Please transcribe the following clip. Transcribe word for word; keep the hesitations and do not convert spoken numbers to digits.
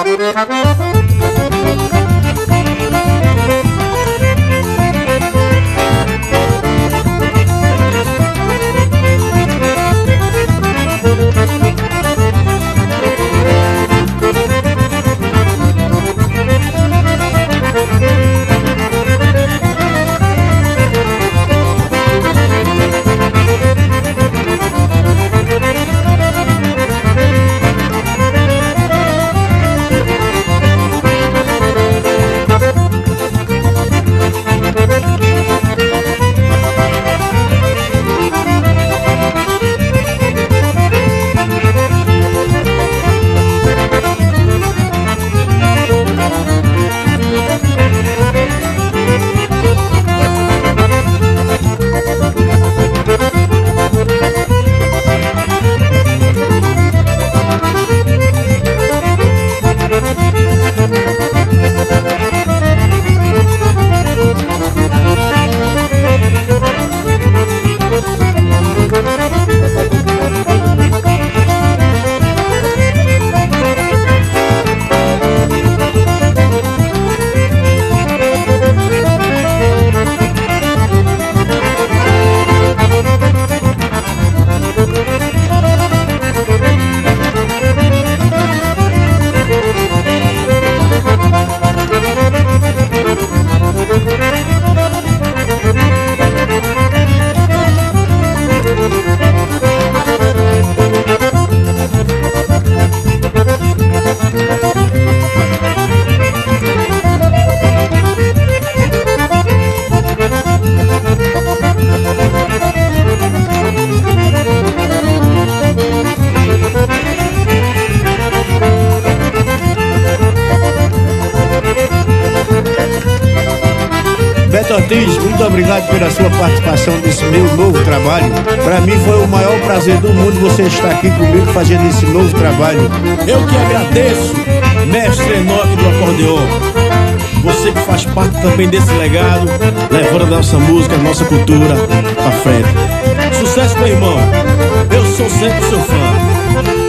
Beto Ortiz, muito obrigado pela sua participação nesse meu novo trabalho. Para mim foi o maior prazer do mundo você estar aqui comigo fazendo esse novo trabalho. Eu que agradeço, mestre Enoque do acordeon. Você que faz parte também desse legado, levando a nossa música, a nossa cultura pra frente. Sucesso, meu irmão. Eu sou sempre seu fã.